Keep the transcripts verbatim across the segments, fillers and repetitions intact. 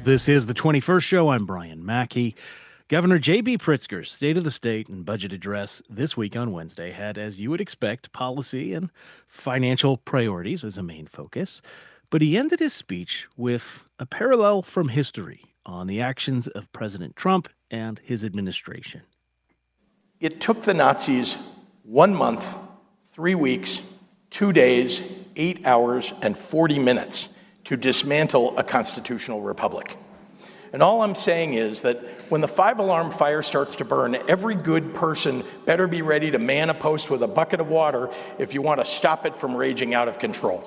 This is the twenty-first show. I'm Brian Mackey. Governor J B. Pritzker's State of the State and budget address this week on Wednesday had, as you would expect, policy and financial priorities as a main focus. But he ended his speech with a parallel from history on the actions of President Trump and his administration. It took the Nazis one month, three weeks, two days, eight hours, and forty minutes to dismantle a constitutional republic. And all I'm saying is that when the five-alarm fire starts to burn, every good person better be ready to man a post with a bucket of water if you want to stop it from raging out of control.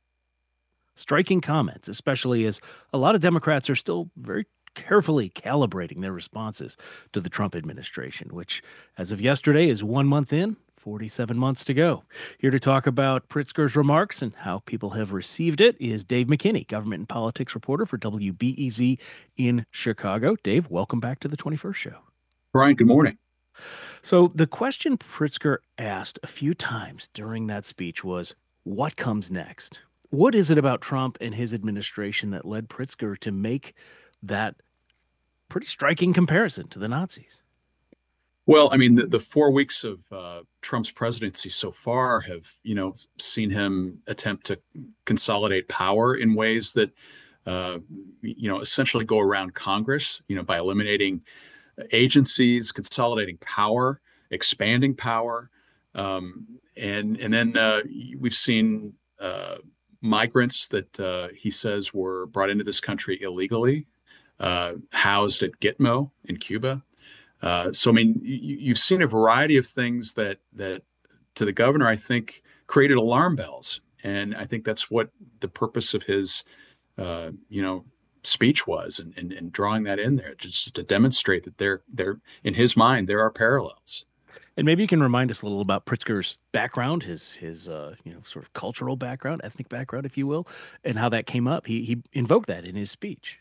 Striking comments, especially as a lot of Democrats are still very carefully calibrating their responses to the Trump administration, which, as of yesterday, is one month in, forty-seven months to go. Here to talk about Pritzker's remarks and how people have received it is Dave McKinney, government and politics reporter for W B E Z in Chicago. Dave, welcome back to the twenty-first show. Brian, good morning. So the question Pritzker asked a few times during that speech was, what comes next? What is it about Trump and his administration that led Pritzker to make that pretty striking comparison to the Nazis? Well, I mean, the, the four weeks of uh, Trump's presidency so far have, you know, seen him attempt to consolidate power in ways that, uh, you know, essentially go around Congress, you know, by eliminating agencies, consolidating power, expanding power. Um, and and then uh, we've seen uh, migrants that uh, he says were brought into this country illegally, uh, housed at Gitmo in Cuba. Uh, so, I mean, you, you've seen a variety of things that that to the governor, I think, created alarm bells. And I think that's what the purpose of his, uh, you know, speech was, and, and, and drawing that in there, just to demonstrate that there, there, in his mind, there are parallels. And maybe you can remind us a little about Pritzker's background, his his uh, you know sort of cultural background, ethnic background, if you will, and how that came up. He he invoked that in his speech.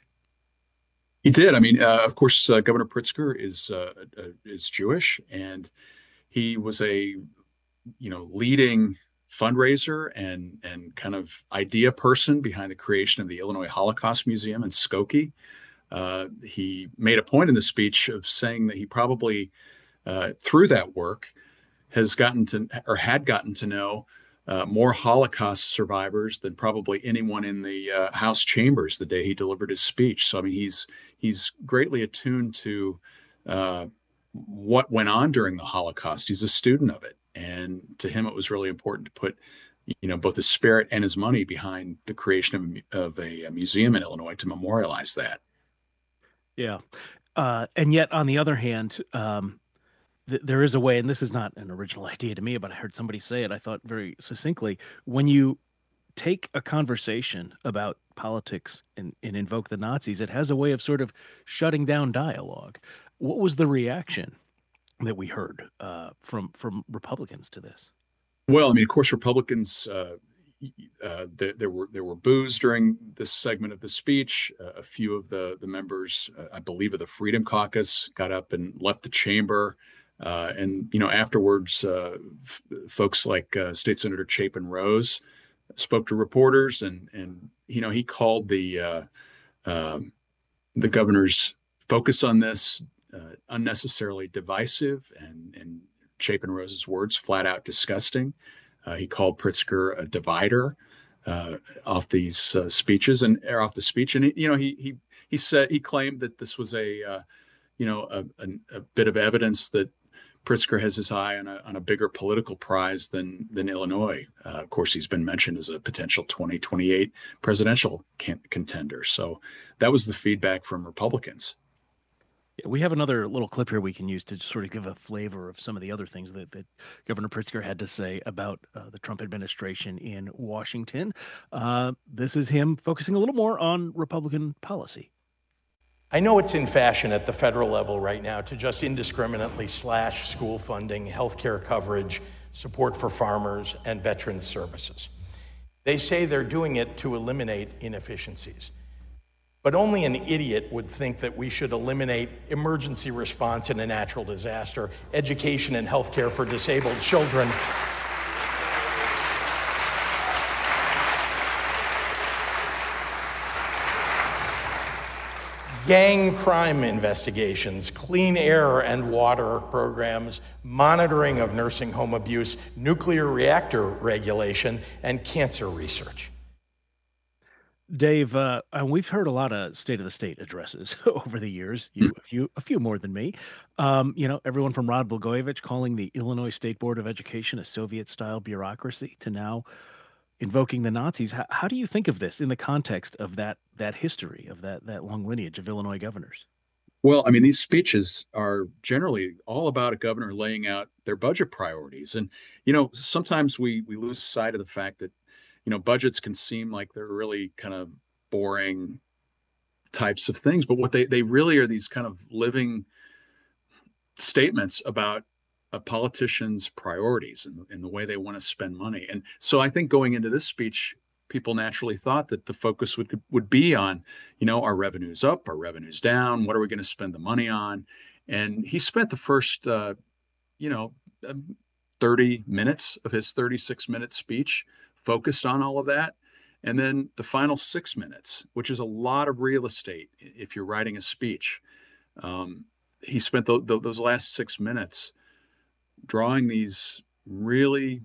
He did. I mean, uh, of course, uh, Governor Pritzker is uh, uh, is Jewish, and he was a you know leading fundraiser and and kind of idea person behind the creation of the Illinois Holocaust Museum in Skokie. Uh, he made a point in the speech of saying that he probably uh, through that work has gotten to or had gotten to know uh, more Holocaust survivors than probably anyone in the uh, House chambers the day he delivered his speech. So I mean, he's He's greatly attuned to uh, what went on during the Holocaust. He's a student of it. And to him, it was really important to put, you know, both his spirit and his money behind the creation of, of a, a museum in Illinois to memorialize that. Yeah. Uh, and yet, on the other hand, um, th- there is a way, and this is not an original idea to me, but I heard somebody say it, I thought very succinctly, when you take a conversation about politics and, and invoke the Nazis, it has a way of sort of shutting down dialogue. What was the reaction that we heard uh, from from Republicans to this? Well, I mean, of course, Republicans, uh, uh, there, there were there were boos during this segment of the speech. Uh, a few of the the members, uh, I believe, of the Freedom Caucus got up and left the chamber. Uh, and you know, afterwards, uh, f- folks like uh, State Senator Chapin Rose spoke to reporters, and and you know he called the uh, uh, the governor's focus on this uh, unnecessarily divisive, and and Chapin Rose's words, flat out disgusting. Uh, he called Pritzker a divider uh, off these uh, speeches and or off the speech, and he, you know he he he said he claimed that this was a uh, you know a, a, a bit of evidence that Pritzker has his eye on a, on a bigger political prize than than Illinois. Uh, of course, he's been mentioned as a potential twenty twenty-eight presidential can- contender. So that was the feedback from Republicans. Yeah, we have another little clip here we can use to sort of give a flavor of some of the other things that, that Governor Pritzker had to say about uh, the Trump administration in Washington. Uh, this is him focusing a little more on Republican policy. I know it's in fashion at the federal level right now to just indiscriminately slash school funding, healthcare coverage, support for farmers, and veterans services. They say they're doing it to eliminate inefficiencies. But only an idiot would think that we should eliminate emergency response in a natural disaster, education and healthcare for disabled children, gang crime investigations, clean air and water programs, monitoring of nursing home abuse, nuclear reactor regulation, and cancer research. Dave, uh, and we've heard a lot of state of the state addresses over the years. You, a few, a few more than me. Um, you know, everyone from Rod Blagojevich calling the Illinois State Board of Education a Soviet-style bureaucracy to now invoking the Nazis. How, how do you think of this in the context of that that history of that that long lineage of Illinois governors? Well, I mean, these speeches are generally all about a governor laying out their budget priorities. And, you know, sometimes we we lose sight of the fact that, you know, budgets can seem like they're really kind of boring types of things, but what they they really are these kind of living statements about a politician's priorities and, and the way they want to spend money. And so I think going into this speech, people naturally thought that the focus would would be on, you know, our revenues up, our revenues down, what are we going to spend the money on? And he spent the first, uh, you know, um, thirty minutes of his thirty-six minute speech focused on all of that. And then the final six minutes, which is a lot of real estate if you're writing a speech, um, he spent th- th- those last six minutes drawing these really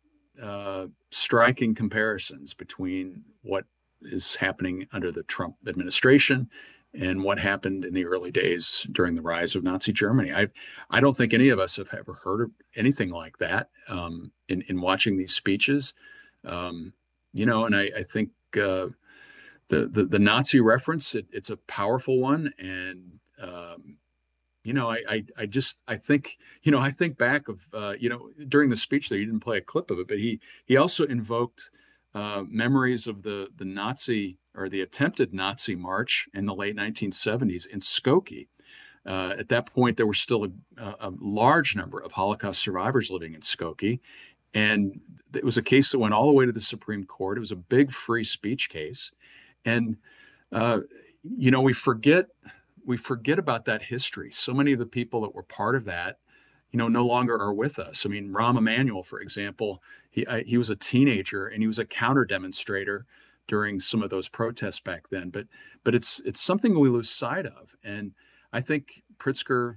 uh, striking comparisons between what is happening under the Trump administration and what happened in the early days during the rise of Nazi Germany. I I don't think any of us have ever heard of anything like that um, in in watching these speeches. Um, you know, and I, I think uh, the, the the Nazi reference it, it's a powerful one, and um, you know, I, I, I just, I think, you know, I think back of, uh, you know, during the speech there, you didn't play a clip of it, but he, he also invoked uh, memories of the, the Nazi or the attempted Nazi march in the late nineteen seventies in Skokie. Uh, at that point, there were still a, a large number of Holocaust survivors living in Skokie. And it was a case that went all the way to the Supreme Court. It was a big free speech case. And, uh, you know, we forget we forget about that history. So many of the people that were part of that, you know, no longer are with us. I mean, Rahm Emanuel, for example, he I, he was a teenager and he was a counter demonstrator during some of those protests back then. But but it's it's something we lose sight of. And I think Pritzker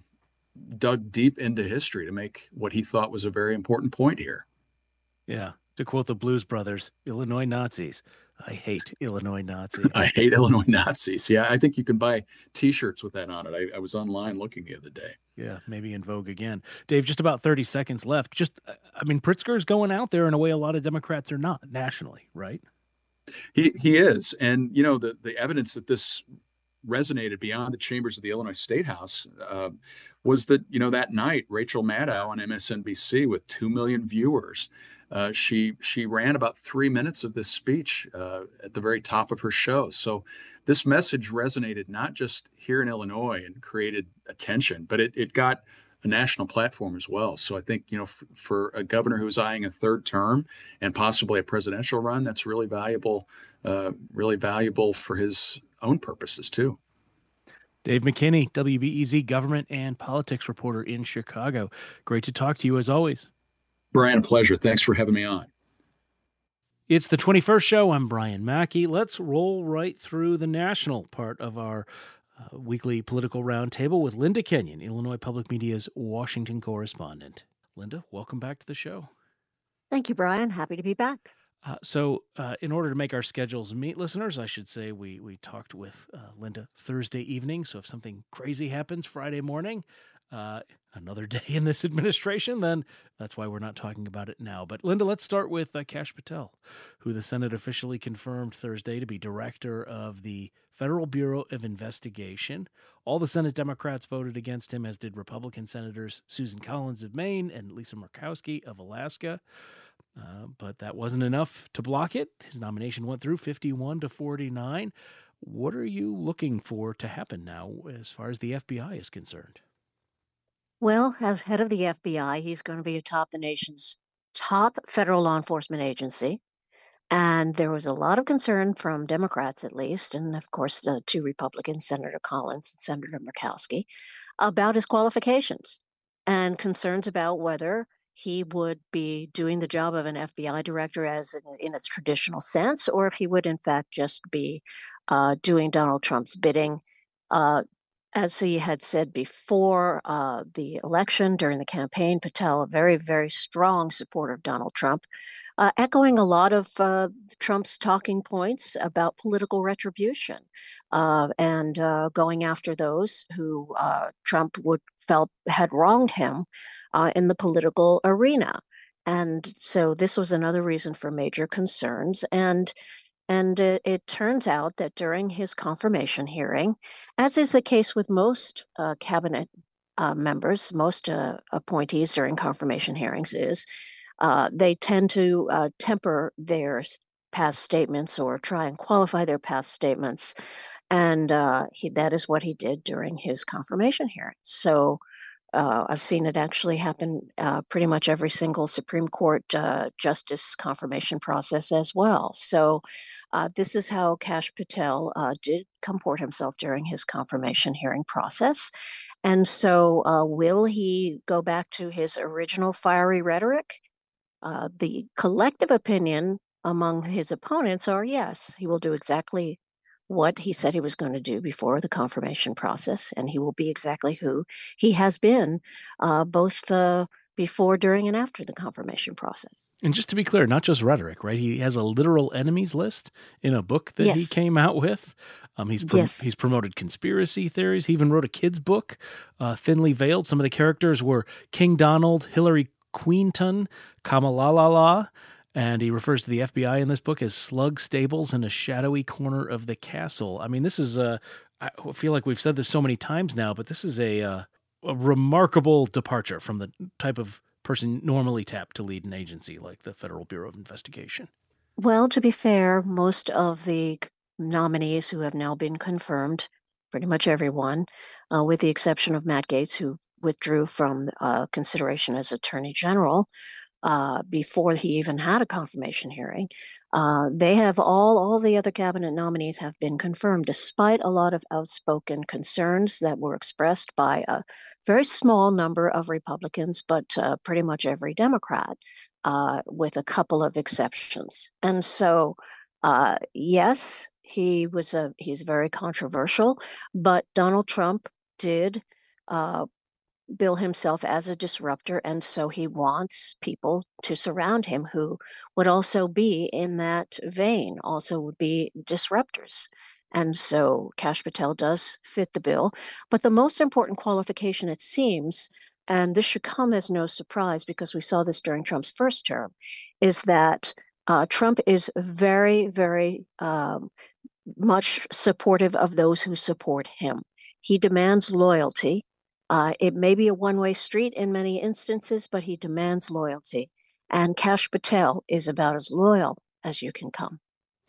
dug deep into history to make what he thought was a very important point here. Yeah. To quote the Blues Brothers, Illinois Nazis. I hate Illinois Nazis. I hate Illinois Nazis. Yeah, I think you can buy T-shirts with that on it. I, I was online looking the other day. Yeah, maybe in vogue again. Dave, just about thirty seconds left. Just, I mean, Pritzker's going out there in a way a lot of Democrats are not nationally, right? He he is, and you know the the evidence that this resonated beyond the chambers of the Illinois State House uh, was that you know that night Rachel Maddow on M S N B C with two million viewers. Uh, she she ran about three minutes of this speech uh, at the very top of her show. So this message resonated not just here in Illinois and created attention, but it, it got a national platform as well. So I think, you know, f- for a governor who's eyeing a third term and possibly a presidential run, that's really valuable, uh, really valuable for his own purposes too. Dave McKinney, W B E Z government and politics reporter in Chicago. Great to talk to you as always. Brian, a pleasure. Thanks for having me on. It's the twenty-first show. I'm Brian Mackey. Let's roll right through the national part of our uh, weekly political roundtable with Linda Kenyon, Illinois Public Media's Washington correspondent. Linda, welcome back to the show. Thank you, Brian. Happy to be back. Uh, so, uh, in order to make our schedules meet, listeners, I should say we we talked with uh, Linda Thursday evening. So, if something crazy happens Friday morning, uh, another day in this administration, then that's why we're not talking about it now. But Linda, let's start with uh, Kash Patel, who the Senate officially confirmed Thursday to be director of the Federal Bureau of Investigation. All the Senate Democrats voted against him, as did Republican Senators Susan Collins of Maine and Lisa Murkowski of Alaska. Uh, but that wasn't enough to block it. His nomination went through fifty-one to forty-nine. What are you looking for to happen now as far as the F B I is concerned? Well, as head of the F B I, he's going to be atop the nation's top federal law enforcement agency. And there was a lot of concern from Democrats, at least, and of course, the two Republicans, Senator Collins and Senator Murkowski, about his qualifications and concerns about whether he would be doing the job of an F B I director as in, in its traditional sense, or if he would, in fact, just be uh, doing Donald Trump's bidding Uh, as he had said before uh, the election, during the campaign, Patel, a very, very strong supporter of Donald Trump, uh, echoing a lot of uh, Trump's talking points about political retribution uh, and uh, going after those who uh, Trump would felt had wronged him uh, in the political arena. And so this was another reason for major concerns. And and it, it turns out that during his confirmation hearing, as is the case with most uh, cabinet uh, members, most uh, appointees during confirmation hearings, is uh, they tend to uh, temper their past statements or try and qualify their past statements. And uh, he, that is what he did during his confirmation hearing. So uh, I've seen it actually happen uh, pretty much every single Supreme Court uh, justice confirmation process as well. So uh, this is how Kash Patel uh, did comport himself during his confirmation hearing process. And so uh, will he go back to his original fiery rhetoric? Uh, the collective opinion among his opponents are yes, he will do exactly what he said he was going to do before the confirmation process, and he will be exactly who he has been uh, both uh, before, during, and after the confirmation process. And just to be clear, not just rhetoric, right? He has a literal enemies list in a book that he Yes. came out with. Um, he's prom- Yes. he's promoted conspiracy theories. He even wrote a kid's book, uh, Thinly Veiled. Some of the characters were King Donald, Hillary Queenton, Kamalalala, and he refers to the F B I in this book as slug stables in a shadowy corner of the castle. I mean, this is a, I feel like we've said this so many times now, but this is a, uh, a remarkable departure from the type of person normally tapped to lead an agency like the Federal Bureau of Investigation. Well, to be fair, most of the c- nominees who have now been confirmed, pretty much everyone, uh, with the exception of Matt Gaetz, who withdrew from uh, consideration as Attorney General uh, before he even had a confirmation hearing. Uh, they have all, all the other cabinet nominees have been confirmed, despite a lot of outspoken concerns that were expressed by a very small number of Republicans, but uh, pretty much every Democrat, uh, with a couple of exceptions. And so, uh, yes, he was a he's very controversial, but Donald Trump did uh, bill himself as a disruptor, and so he wants people to surround him who would also be in that vein, also would be disruptors. And so Kash Patel does fit the bill. But the most important qualification, it seems, and this should come as no surprise because we saw this during Trump's first term, is that uh, Trump is very, very um, much supportive of those who support him. He demands loyalty. Uh, it may be a one-way street in many instances, but he demands loyalty. And Kash Patel is about as loyal as you can come.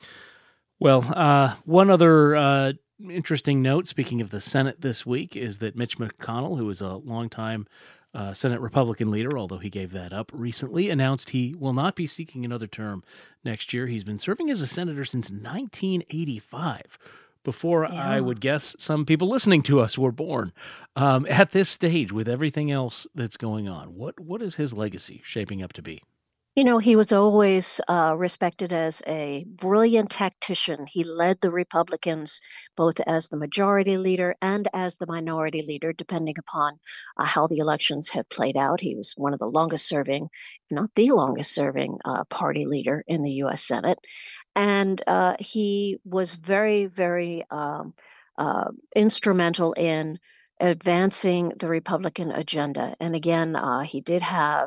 Well, uh, one other uh, interesting note, speaking of the Senate this week, is that Mitch McConnell, who is a longtime uh, Senate Republican leader, although he gave that up recently, announced he will not be seeking another term next year. He's been serving as a senator since nineteen eighty-five, before Yeah. I would guess some people listening to us were born. Um, at this stage, with everything else that's going on, what what is his legacy shaping up to be? You know, he was always uh, respected as a brilliant tactician. He led the Republicans both as the majority leader and as the minority leader, depending upon uh, how the elections had played out. He was one of the longest serving, if not the longest serving, uh, party leader in the U S Senate. And uh, he was very, very um, uh, instrumental in advancing the Republican agenda. And again, uh, he did have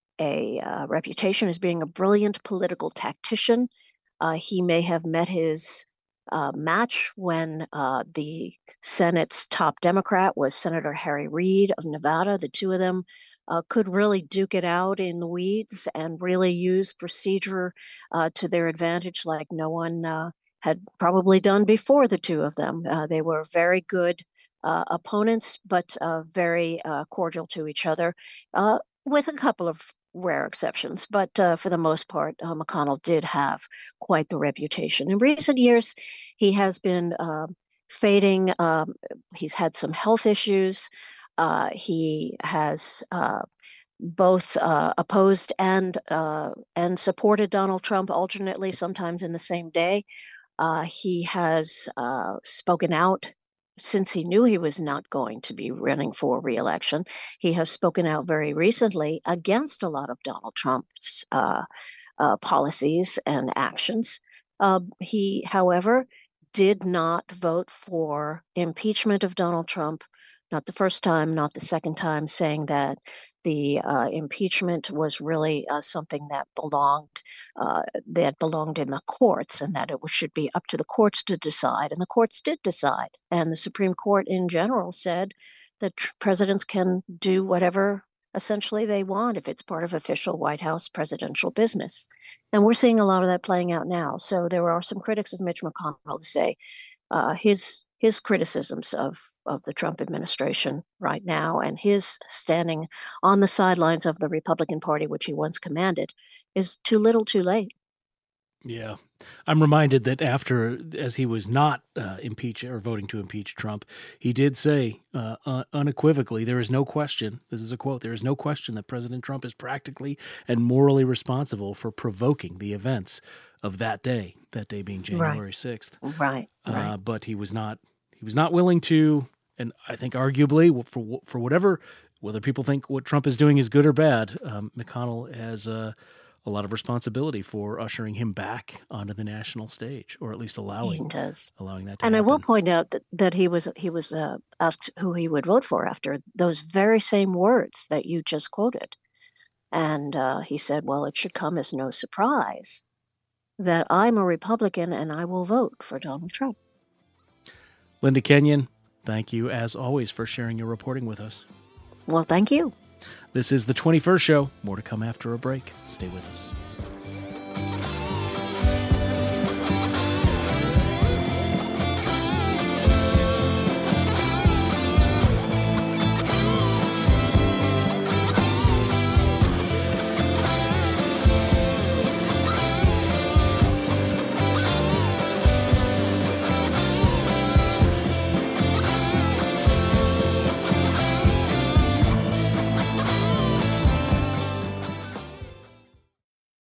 a uh, reputation as being a brilliant political tactician. Uh, he may have met his uh, match when uh, the Senate's top Democrat was Senator Harry Reid of Nevada. The two of them uh, could really duke it out in the weeds and really use procedure uh, to their advantage like no one uh, had probably done before the two of them. Uh, they were very good uh, opponents, but uh, very uh, cordial to each other, uh, with a couple of rare exceptions, but uh, for the most part, uh, McConnell did have quite the reputation. In recent years, he has been uh, fading. Um, he's had some health issues. Uh, he has uh, both uh, opposed and uh, and supported Donald Trump alternately, sometimes in the same day. Uh, he has uh, spoken out since he knew he was not going to be running for reelection, he has spoken out very recently against a lot of Donald Trump's uh, uh, policies and actions. Uh, he, however, did not vote for impeachment of Donald Trump, not the first time, not the second time, saying that the uh, impeachment was really uh, something that belonged uh, that belonged in the courts, and that it should be up to the courts to decide. And the courts did decide, and the Supreme Court in general said that tr- presidents can do whatever essentially they want if it's part of official White House presidential business. And we're seeing a lot of that playing out now. So there are some critics of Mitch McConnell who say uh, his his criticisms of of the Trump administration right now and his standing on the sidelines of the Republican Party, which he once commanded, is too little, too late. Yeah. I'm reminded that after, as he was not uh, impeach or voting to impeach Trump, he did say uh, uh, unequivocally, there is no question, this is a quote, there is no question that President Trump is practically and morally responsible for provoking the events of that day, that day being January sixth. Right, right. Uh, but he was not, he was not willing to, and I think arguably for, for whatever, whether people think what Trump is doing is good or bad, um, McConnell has uh, a lot of responsibility for ushering him back onto the national stage, or at least He allowing does. allowing that to And I will happen. point out that, that he was he was uh, asked who he would vote for after those very same words that you just quoted. And uh, he said, well, it should come as no surprise that I'm a Republican and I will vote for Donald Trump. Linda Kenyon, thank you as always for sharing your reporting with us. Well, thank you. This is the twenty-first show. More to come after a break. Stay with us.